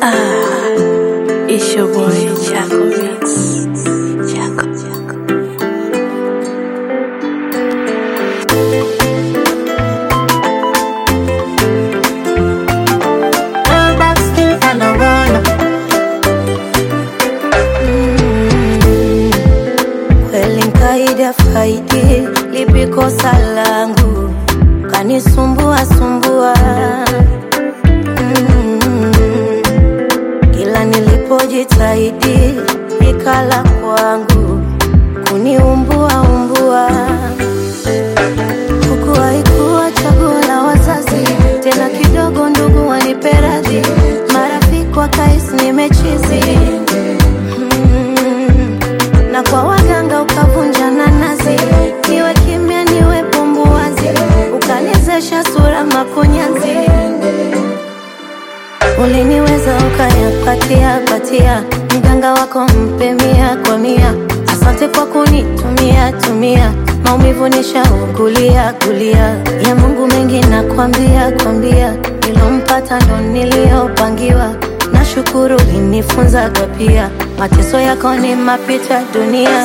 It's your boy, Chaco Mix. Chaco. Kweli nkaida faidi, lipi kosa langu, kanisumbua kila nilipojitahidi, ikala kwangu, kuniumbua. Huku haikuwa chaguo la wazazi, tena kidogo ndugu wanipe radhi, marafiki wakaisi nimechizi, na kwa waganga ukavunja nazi, niwe kimya niwe pumbuwazi, ukanizesha sura makunyanzi. Uliniweza ukayapatia, mganga wako mpe 100 kwa 100. Asante kwa kunitumia, maumivu nishaugulia. Ya Mungu mengi nakwambia, nilompata ndo niliopangiwa. Nashukuru ulinifunzaga pia, mateso yako ni mapito ya dunia.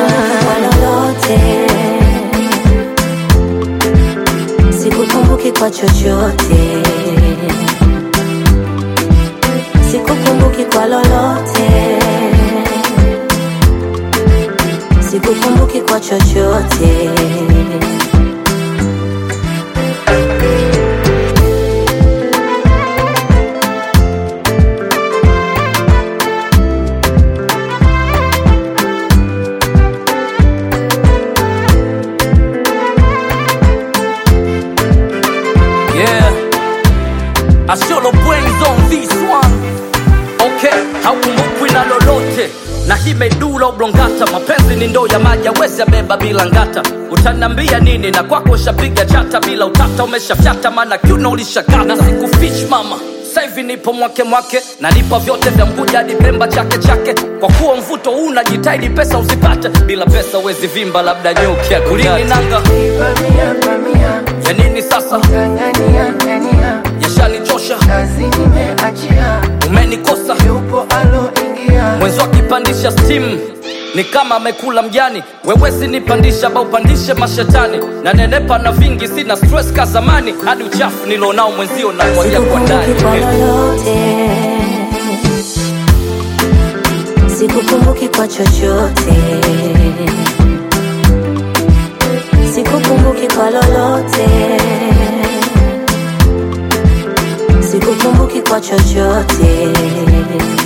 Sikukumbuki kwa chochote, sikukumbuki kwa lolote, sikukumbuki kwa chochote. I show the brains on this one. Okay, haukumbukwi na lolote, na hii medula oblongata. Mapenzi ni ndoo ya maji, hawezi yabeba bila ngata. Utanambia nini na kwako ushapiga chata, bila utata umeshafyata, maana kiuno ulishakata. Na sikufish mama, saivi nipo mwake, na nipo vyote vya Mbuja hadi Pemba chake. Kwa kuwa mvuto huu unajitahidi pesa uzipate, bila pesa uwezi vimba, labda nyuki ya kulini nanga. Ya nini sasa? Yashanichosha, kazi nimeachia, umenikosa. yupo aloingia, Mwenzo akipandisha steam ni kama amekula mjani. Wewe sinipandisha ba upandishe mashetani, na nenepa na vingi, sina stress ka zamani. Hadi uchafu nilonao mwenzio na mwagia kwa ndani. Sikukumbuki kwa chochote, sikukumbuki kwa lolote, sikukumbuki kwa chochote.